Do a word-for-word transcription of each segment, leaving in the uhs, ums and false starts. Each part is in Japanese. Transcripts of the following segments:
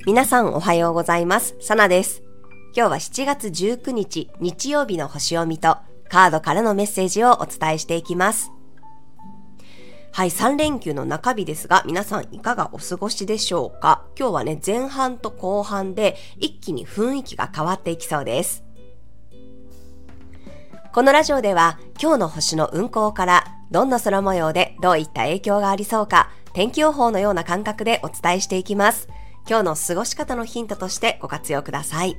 皆さんおはようございます。サナです。今日はしちがつじゅうくにち日曜日の星読みとカードからのメッセージをお伝えしていきます。はい、さんれんきゅうの中日ですが、皆さんいかがお過ごしでしょうか。今日はね、前半と後半で一気に雰囲気が変わっていきそうです。このラジオでは今日の星の運行からどんな空模様でどういった影響がありそうか、天気予報のような感覚でお伝えしていきます。今日の過ごし方のヒントとしてご活用ください。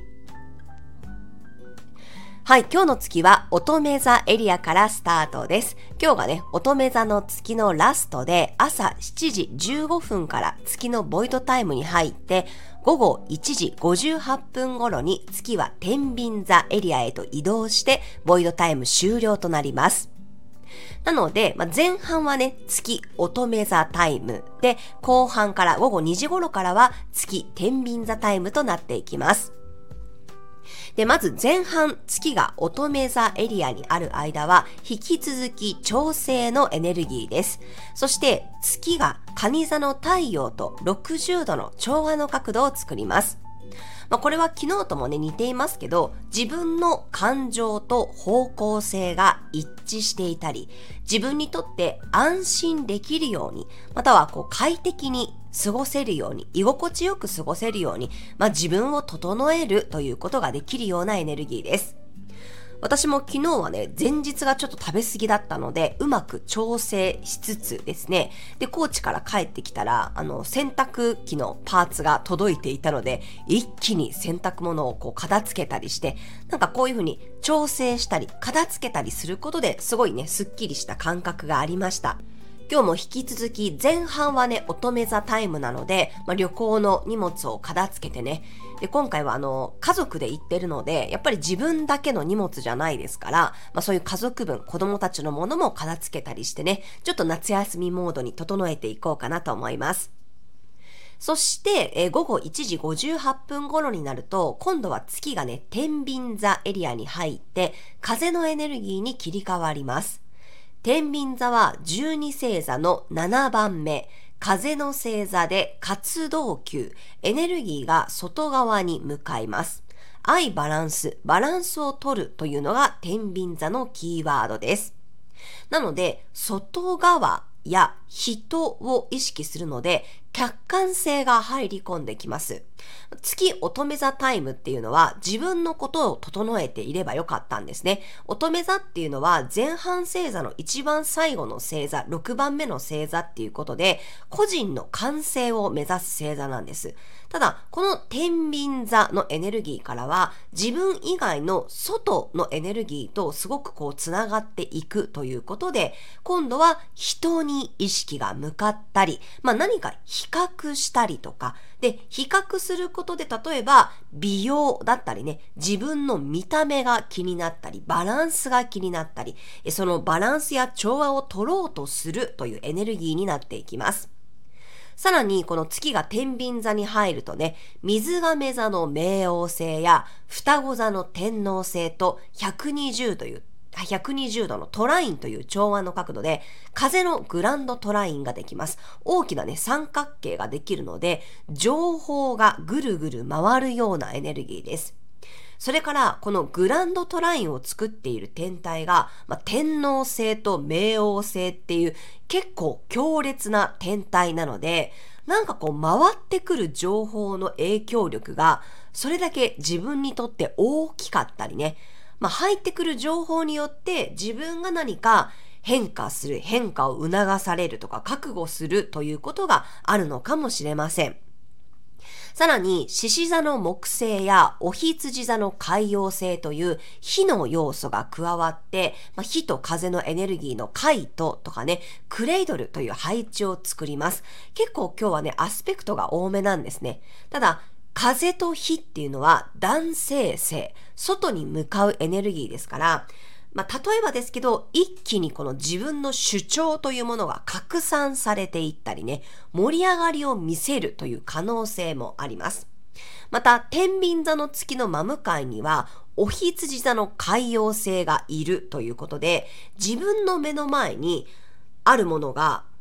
はい、今日の月は乙女座エリアからスタートです。今日がね、乙女座の月のラストで朝しちじじゅうごふんから月のボイドタイムに入って、午後いちじごじゅうはっぷん頃に月は天秤座エリアへと移動してボイドタイム終了となります。なので、まあ、前半はね、月乙女座タイムで、後半から午後にじ頃からは月天秤座タイムとなっていきます。で、まず前半、月が乙女座エリアにある間は、引き続き調整のエネルギーです。そして、月が蟹座の太陽とろくじゅうどの調和の角度を作ります。まあ、これは昨日ともね、似ていますけど、自分の感情と方向性が一致していたり、自分にとって安心できるように、またはこう快適に過ごせるように、居心地よく過ごせるように、まあ、自分を整えるということができるようなエネルギーです。私も昨日はね、前日がちょっと食べ過ぎだったので、うまく調整しつつですね、で、高知から帰ってきたら、あの、洗濯機のパーツが届いていたので、一気に洗濯物をこう片付けたりして、なんかこういう風に調整したり、片付けたりすることですごいね、すっきりした感覚がありました。今日も引き続き前半はね、乙女座タイムなので、まあ、旅行の荷物を片付けてね、で今回はあの家族で行ってるので、やっぱり自分だけの荷物じゃないですから、まあ、そういう家族分、子供たちのものも片付けたりしてね、ちょっと夏休みモードに整えていこうかなと思います。そして、えー、午後いちじごじゅうはっぷん頃になると、今度は月がね、天秤座エリアに入って、風のエネルギーに切り替わります。天秤座はじゅうに星座のななばんめ、風の星座で活動球、エネルギーが外側に向かいます。愛バランス、バランスを取るというのが天秤座のキーワードです。なので、外側や人を意識するので、客観性が入り込んできます。月乙女座タイムっていうのは自分のことを整えていればよかったんですね。乙女座っていうのは前半星座の一番最後の星座、ろくばんめの星座っていうことで、個人の完成を目指す星座なんです。ただ、この天秤座のエネルギーからは、自分以外の外のエネルギーとすごくこうつながっていくということで、今度は人に意識が向かったり、まあ何か比較したりとか、で、比較することで、例えば美容だったりね、自分の見た目が気になったり、バランスが気になったり、そのバランスや調和を取ろうとするというエネルギーになっていきます。さらにこの月が天秤座に入るとね、水亀座の冥王星や双子座の天王星とひゃくにじゅうというひゃくにじゅうどのトラインという調和の角度で風のグランドトラインができます。大きなね三角形ができるので、情報がぐるぐる回るようなエネルギーです。それからこのグランドトラインを作っている天体が、まあ、天王星と冥王星っていう結構強烈な天体なので、なんかこう回ってくる情報の影響力がそれだけ自分にとって大きかったりね、まあ、入ってくる情報によって自分が何か変化する、変化を促されるとか覚悟するということがあるのかもしれません。さらに、獅子座の木星やお羊座の海洋星という火の要素が加わって、まあ、火と風のエネルギーのカイトとかね、クレイドルという配置を作ります。結構今日はね、アスペクトが多めなんですね。ただ、風と火っていうのは男性性、外に向かうエネルギーですから、まあ、例えばですけど、一気にこの自分の主張というものが拡散されていったりね、盛り上がりを見せるという可能性もあります。また、天秤座の月の真向かいには、お羊座の海洋星がいるということで、自分の目の前にあるものが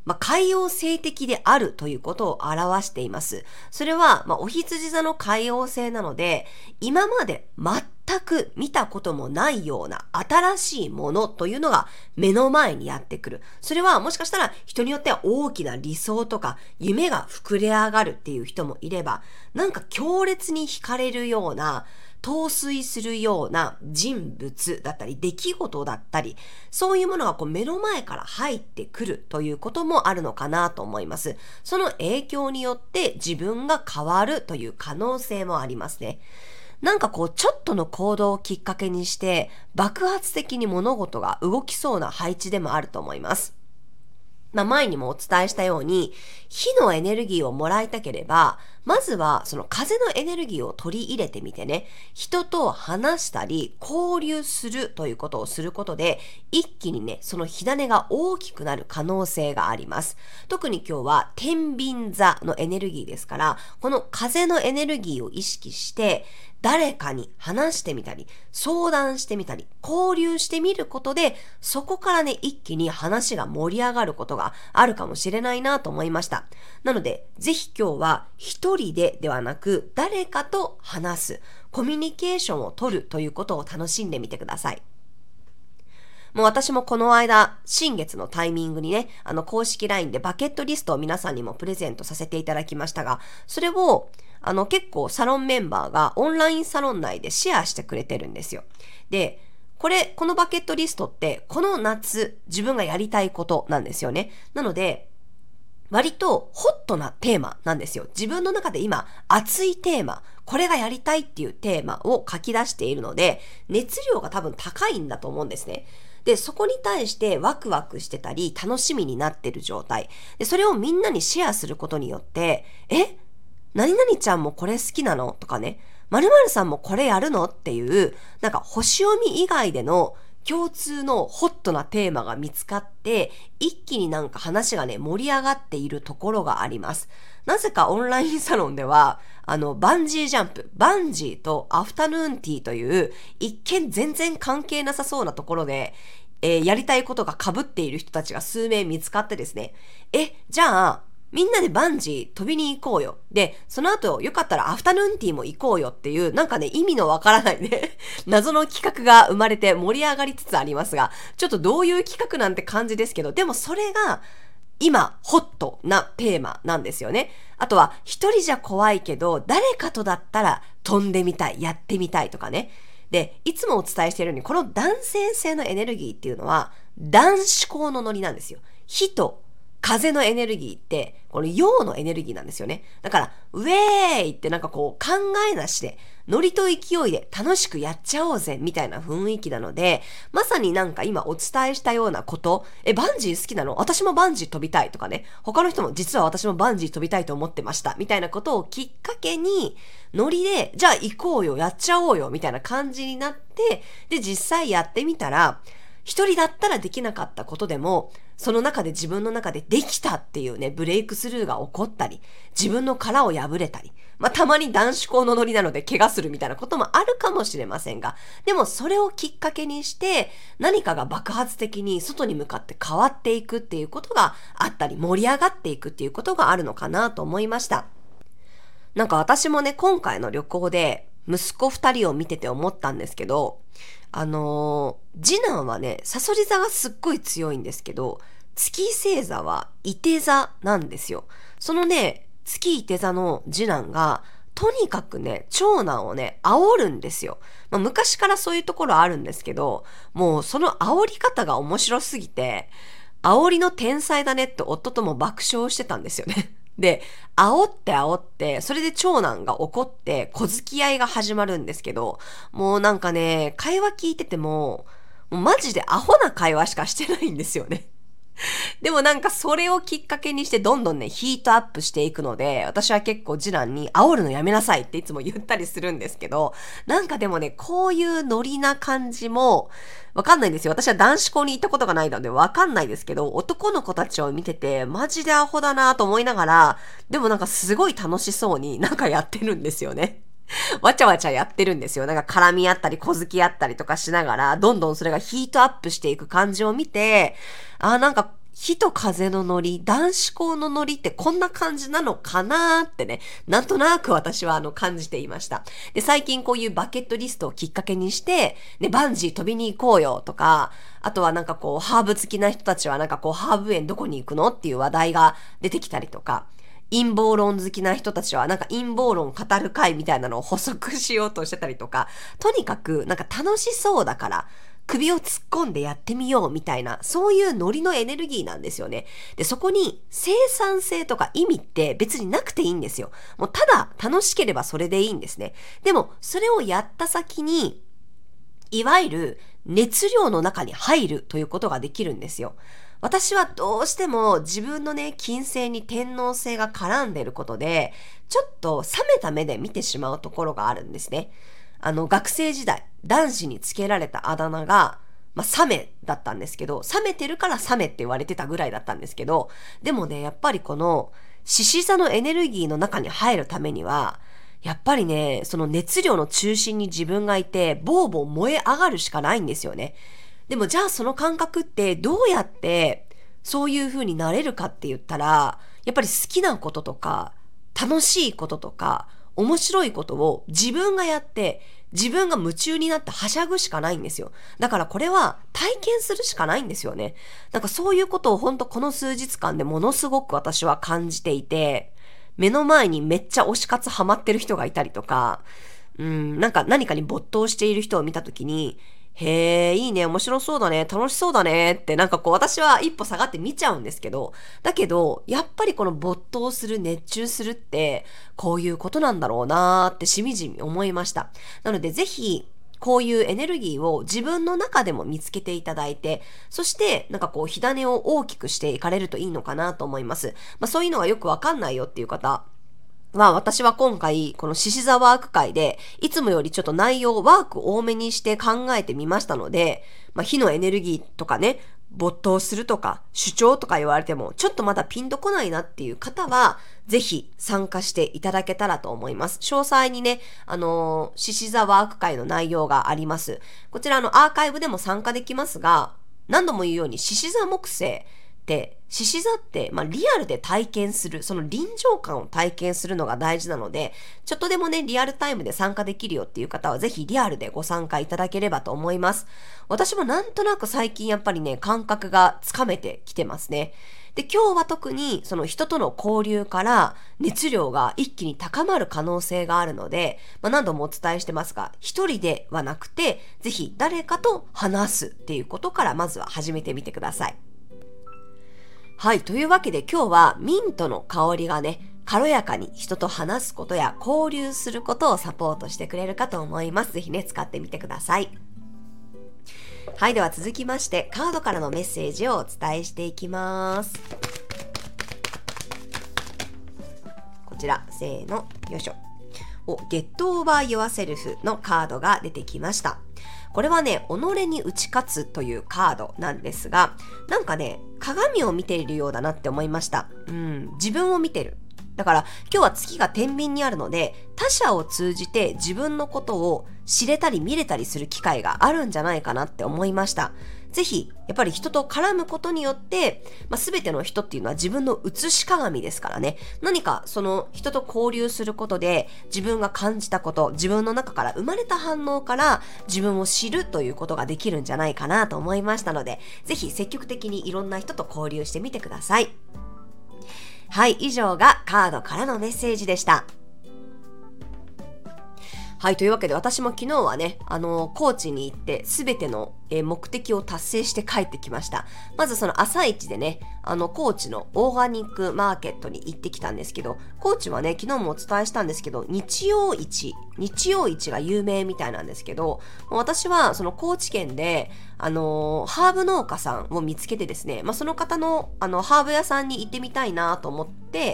まあ、海王星的であるということを表しています。それは、まあ、お羊座の海王星なので、今まで全く見たこともないような新しいものというのが目の前にやってくる。それはもしかしたら人によっては大きな理想とか夢が膨れ上がるっていう人もいれば、なんか強烈に惹かれるような、陶酔するような人物だったり出来事だったり、そういうものがこう目の前から入ってくるということもあるのかなと思います。その影響によって自分が変わるという可能性もありますね。なんかこうちょっとの行動をきっかけにして爆発的に物事が動きそうな配置でもあると思います。まあ、前にもお伝えしたように、火のエネルギーをもらいたければ、まずはその風のエネルギーを取り入れてみてね、人と話したり交流するということをすることで、一気にね、その火種が大きくなる可能性があります。特に今日は天秤座のエネルギーですから、この風のエネルギーを意識して、誰かに話してみたり、相談してみたり、交流してみることで、そこからね、一気に話が盛り上がることがあるかもしれないなと思いました。なので、ぜひ今日は一人でではなく、誰かと話す、コミュニケーションを取るということを楽しんでみてください。もう私もこの間、新月のタイミングにね、あの公式 ライン でバケットリストを皆さんにもプレゼントさせていただきましたが、それをあの結構サロンメンバーがオンラインサロン内でシェアしてくれてるんですよ。で、これ、このバケットリストって、この夏、自分がやりたいことなんですよね。なので、割とホットなテーマなんですよ。自分の中で今、熱いテーマ、これがやりたいっていうテーマを書き出しているので、熱量が多分高いんだと思うんですね。で、そこに対してワクワクしてたり、楽しみになってる状態。で、それをみんなにシェアすることによって、え何々ちゃんもこれ好きなのとかね、〇〇さんもこれやるのっていう、なんか星読み以外での共通のホットなテーマが見つかって、一気になんか話がね、盛り上がっているところがあります。なぜかオンラインサロンでは、あの、バンジージャンプ、バンジーとアフタヌーンティーという、一見全然関係なさそうなところで、えーやりたいことが被っている人たちが数名見つかってですね、え、じゃあ、みんなでバンジー飛びに行こうよ。で、その後よかったらアフタヌーンティーも行こうよっていう、なんかね、意味のわからないね、謎の企画が生まれて盛り上がりつつありますが、ちょっとどういう企画なんて感じですけど、でもそれが今ホットなテーマなんですよね。あとは一人じゃ怖いけど、誰かとだったら飛んでみたい、やってみたいとかね。で、いつもお伝えしているように、この男性性のエネルギーっていうのは、男子校のノリなんですよ。火と風のエネルギーって、この陽のエネルギーなんですよね。だから、ウェーイってなんかこう考えなしで、ノリと勢いで楽しくやっちゃおうぜみたいな雰囲気なので、まさになんか今お伝えしたようなこと、え、バンジー好きなの？私もバンジー飛びたいとかね、他の人も実は私もバンジー飛びたいと思ってましたみたいなことをきっかけに、ノリで、じゃあ行こうよ、やっちゃおうよみたいな感じになって、で、実際やってみたら、一人だったらできなかったことでも、その中で自分の中でできたっていうね、ブレイクスルーが起こったり、自分の殻を破れたり、まあ、たまに男子校のノリなので怪我するみたいなこともあるかもしれませんが、でもそれをきっかけにして、何かが爆発的に外に向かって変わっていくっていうことがあったり、盛り上がっていくっていうことがあるのかなと思いました。なんか私もね、今回の旅行で息子二人を見てて思ったんですけど、あのー、次男はね、さそり座がすっごい強いんですけど、月星座は射手座なんですよ。そのね、月射手座の次男が、とにかくね、長男をね、煽るんですよ。まあ、昔からそういうところあるんですけど、もうその煽り方が面白すぎて、煽りの天才だねって夫とも爆笑してたんですよね。で、煽って煽って、それで長男が怒って、小突き合いが始まるんですけど、もうなんかね、会話聞いてても、もうマジでアホな会話しかしてないんですよね。でもなんかそれをきっかけにしてどんどんね、ヒートアップしていくので、私は結構次男に煽るのやめなさいっていつも言ったりするんですけど、なんかでもね、こういうノリな感じもわかんないんですよ。私は男子校に行ったことがないのでわかんないですけど、男の子たちを見ててマジでアホだなと思いながら、でもなんかすごい楽しそうになんかやってるんですよね。わちゃわちゃやってるんですよ。なんか絡み合ったり小突き合ったりとかしながら、どんどんそれがヒートアップしていく感じを見て、あーなんか火と風のノリ、男子校のノリってこんな感じなのかなーってね、なんとなく私はあの感じていました。で、最近こういうバケットリストをきっかけにして、ね、バンジー飛びに行こうよとか、あとはなんかこう、ハーブ好きな人たちはなんかこう、ハーブ園どこに行くのっていう話題が出てきたりとか、陰謀論好きな人たちはなんか陰謀論語る会みたいなのを補足しようとしてたりとか、とにかくなんか楽しそうだから、首を突っ込んでやってみようみたいな、そういうノリのエネルギーなんですよね。で、そこに生産性とか意味って別になくていいんですよ。もうただ楽しければそれでいいんですね。でも、それをやった先に、いわゆる熱量の中に入るということができるんですよ。私はどうしても自分のね、金星に天王星が絡んでることで、ちょっと冷めた目で見てしまうところがあるんですね。あの、学生時代、男子につけられたあだ名が、まあ、サメだったんですけど、冷めてるからサメって言われてたぐらいだったんですけど、でもね、やっぱりこの、獅子座のエネルギーの中に入るためには、やっぱりね、その熱量の中心に自分がいて、ボーボー燃え上がるしかないんですよね。でもじゃあその感覚ってどうやってそういう風になれるかって言ったら、やっぱり好きなこととか、楽しいこととか、面白いことを自分がやって、自分が夢中になってはしゃぐしかないんですよ。だからこれは体験するしかないんですよね。なんかそういうことをほんとこの数日間でものすごく私は感じていて、目の前にめっちゃ推し活ハマってる人がいたりとか、うん、なんか何かに没頭している人を見たときに、へえ、いいね、面白そうだね、楽しそうだねってなんかこう私は一歩下がって見ちゃうんですけど、だけどやっぱりこの没頭する、熱中するってこういうことなんだろうなーってしみじみ思いました。なのでぜひこういうエネルギーを自分の中でも見つけていただいて、そしてなんかこう火種を大きくしていかれるといいのかなと思います。まあそういうのがよくわかんないよっていう方、まあ私は今回この獅子座ワーク会でいつもよりちょっと内容をワーク多めにして考えてみましたので、まあ火のエネルギーとかね、没頭するとか主張とか言われてもちょっとまだピンとこないなっていう方はぜひ参加していただけたらと思います。詳細にね、あのー、獅子座ワーク会の内容があります。こちらのアーカイブでも参加できますが、何度も言うように獅子座木星で、獅子座って、まあ、リアルで体験する、その臨場感を体験するのが大事なので、ちょっとでもね、リアルタイムで参加できるよっていう方は、ぜひリアルでご参加いただければと思います。私もなんとなく最近やっぱりね、感覚がつかめてきてますね。で、今日は特に、その人との交流から熱量が一気に高まる可能性があるので、まあ、何度もお伝えしてますが、一人ではなくて、ぜひ誰かと話すっていうことからまずは始めてみてください。はい。というわけで今日はミントの香りがね、軽やかに人と話すことや交流することをサポートしてくれるかと思います。ぜひね、使ってみてください。はい。では続きまして、カードからのメッセージをお伝えしていきます。こちら、せーの、よいしょ。お、Get Over Yourself のカードが出てきました。これはね、己に打ち勝つというカードなんですが、なんかね、鏡を見ているようだなって思いました。うん、自分を見てる。だから今日は月が天秤にあるので、他者を通じて自分のことを知れたり見れたりする機会があるんじゃないかなって思いました。ぜひ、やっぱり人と絡むことによって、まあ、全ての人っていうのは自分の映し鏡ですからね。何かその人と交流することで自分が感じたこと、自分の中から生まれた反応から自分を知るということができるんじゃないかなと思いましたので、ぜひ積極的にいろんな人と交流してみてください。はい、以上がカードからのメッセージでした。はい、というわけで私も昨日はね、あの、高知に行ってすべての目的を達成して帰ってきました。まずその朝一でね、あの、高知のオーガニックマーケットに行ってきたんですけど、高知はね、昨日もお伝えしたんですけど、日曜市、日曜市が有名みたいなんですけど、私はその高知県で、あの、ハーブ農家さんを見つけてですね、まあ、その方の、あの、ハーブ屋さんに行ってみたいなと思って、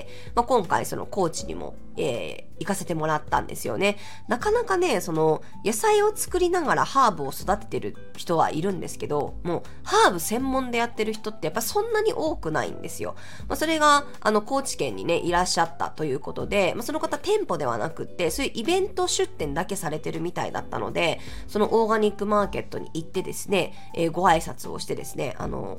まあ、今回その高知にも、えー、行かせてもらったんですよね。なかなかね、その、野菜を作りながらハーブを育ててる人はいるんですけど、もう、ハーブ専門でやってる人ってやっぱそんなに多くないんですよ。まあ、それが、あの、高知県にね、いらっしゃったということで、まあ、その方店舗ではなくって、そういうイベント出店だけされてるみたいだったので、そのオーガニックマーケットに行ってですね、えー、ご挨拶をしてですね、あの、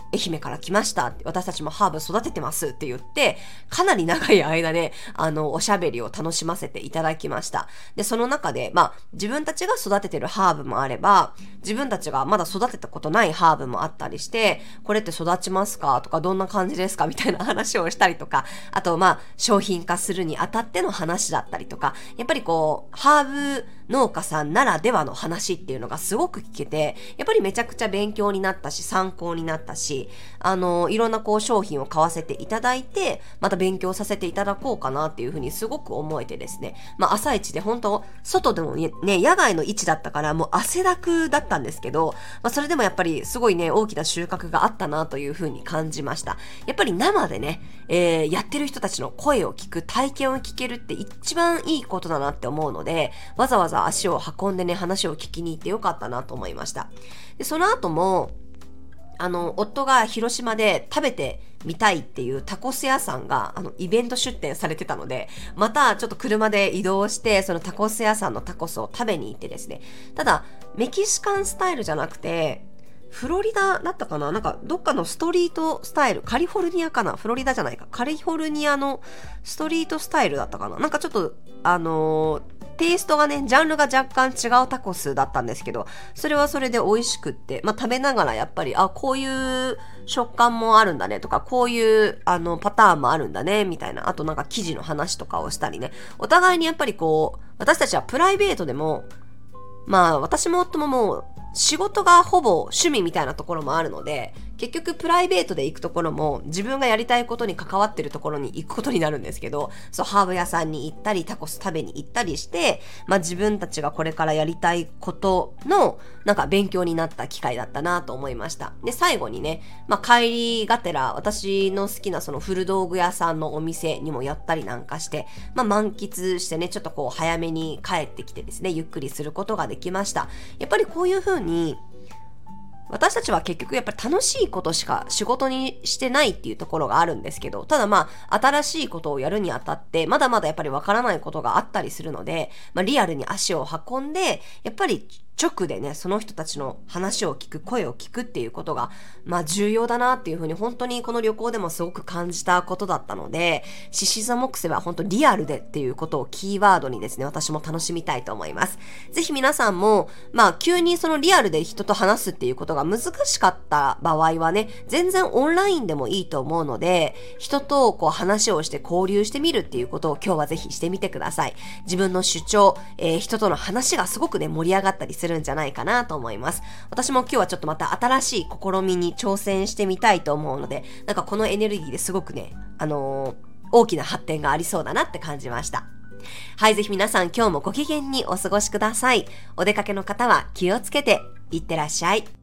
愛媛から来ましたって、私たちもハーブ育ててますって言って、かなり長い間ね、あの、おしゃべりを楽しませていただきました。で、その中で、まあ、自分たちが育ててるハーブもあれば、自分たちがまだ育てたことないハーブもあったりして、これって育ちますかとか、どんな感じですかみたいな話をしたりとか、あと、まあ、商品化するにあたっての話だったりとか、やっぱりこう、ハーブ農家さんならではの話っていうのがすごく聞けて、やっぱりめちゃくちゃ勉強になったし、参考になったし、あの、いろんなこう商品を買わせていただいて、また勉強させていただこうかなっていうふうにすごく思えてですね、まあ朝一で本当、外でもね、野外の位置だったからもう汗だくだったんですけど、まあそれでもやっぱりすごいね、大きな収穫があったなというふうに感じました。やっぱり生でね、えー、やってる人たちの声を聞く、体験を聞けるって一番いいことだなって思うので、わざわざ足を運んでね、話を聞きに行ってよかったなと思いました。で、その後も、あの、夫が広島で食べてみたいっていうタコス屋さんが、あの、イベント出店されてたので、またちょっと車で移動して、そのタコス屋さんのタコスを食べに行ってですね。ただ、メキシカンスタイルじゃなくて、フロリダだったかななんか、どっかのストリートスタイル、カリフォルニアかなフロリダじゃないか。カリフォルニアのストリートスタイルだったかななんかちょっと、あのー、テイストがね、ジャンルが若干違うタコスだったんですけど、それはそれで美味しくって、まあ、食べながらやっぱり、あ、こういう食感もあるんだねとか、こういう、あの、パターンもあるんだね、みたいな、あとなんか生地の話とかをしたりね、お互いにやっぱりこう、私たちはプライベートでも、まあ、私も夫ももう、仕事がほぼ趣味みたいなところもあるので、結局プライベートで行くところも自分がやりたいことに関わってるところに行くことになるんですけど、そう、ハーブ屋さんに行ったり、タコス食べに行ったりして、まあ自分たちがこれからやりたいことの、なんか勉強になった機会だったなと思いました。で、最後にね、まあ帰りがてら、私の好きなその古道具屋さんのお店にも寄ったりなんかして、まあ満喫してね、ちょっとこう早めに帰ってきてですね、ゆっくりすることができました。やっぱりこういう風に、私たちは結局やっぱり楽しいことしか仕事にしてないっていうところがあるんですけど、ただまあ新しいことをやるにあたってまだまだやっぱりわからないことがあったりするので、まあリアルに足を運んで、やっぱり直でね、その人たちの話を聞く、声を聞くっていうことが、まあ重要だなっていうふうに本当にこの旅行でもすごく感じたことだったので、獅子座木星は本当リアルでっていうことをキーワードにですね、私も楽しみたいと思います。ぜひ皆さんも、まあ急にそのリアルで人と話すっていうことが難しかった場合はね、全然オンラインでもいいと思うので、人とこう話をして交流してみるっていうことを今日はぜひしてみてください。自分の主張、えー、人との話がすごくね、盛り上がったりするんじゃないかなと思います。私も今日はちょっとまた新しい試みに挑戦してみたいと思うので、なんかこのエネルギーですごくね、あのー、大きな発展がありそうだなって感じました。はい、ぜひ皆さん今日もご機嫌にお過ごしください。お出かけの方は気をつけていってらっしゃい。